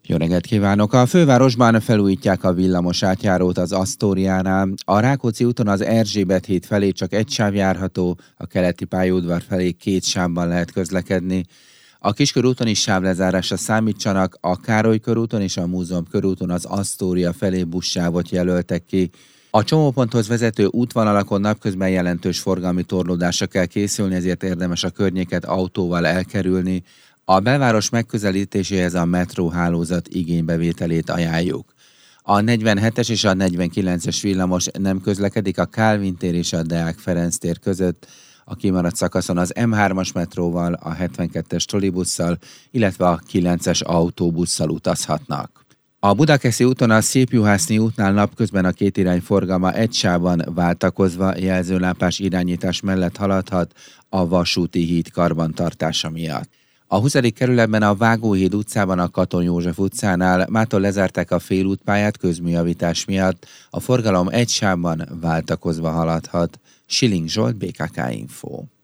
Jó reggelt kívánok! A fővárosban felújítják a villamos átjárót az Asztóriánál. A Rákóczi úton az Erzsébet híd felé csak egy sáv járható, a keleti pályaudvar felé 2 sávban lehet közlekedni. A Kiskörúton is sávlezárásra számítsanak, a Károly körúton és a Múzeum körúton az Asztória felé buszsávot jelöltek ki. A csomóponthoz vezető útvonalakon napközben jelentős forgalmi torlódásra kell készülni, ezért érdemes a környéket autóval elkerülni. A belváros megközelítéséhez a metróhálózat igénybevételét ajánljuk. A 47-es és a 49-es villamos nem közlekedik a Kálvin tér és a Deák Ferenc tér között, a kimaradt szakaszon az M3-as metróval, a 72-es trolibusszal, illetve a 9-es autóbusszal utazhatnak. A Budakeszi úton a Szépjuhászni útnál napközben a két irány forgalma egy sávban váltakozva jelzőlámpás irányítás mellett haladhat a Vasúti híd karbantartása miatt. A 20. kerületben a Vágóhíd utcában a Katon József utcánál mától lezárták a félútpályát közműjavítás miatt, a forgalom egy sávban váltakozva haladhat. Schilling Zsolt, BKK Info.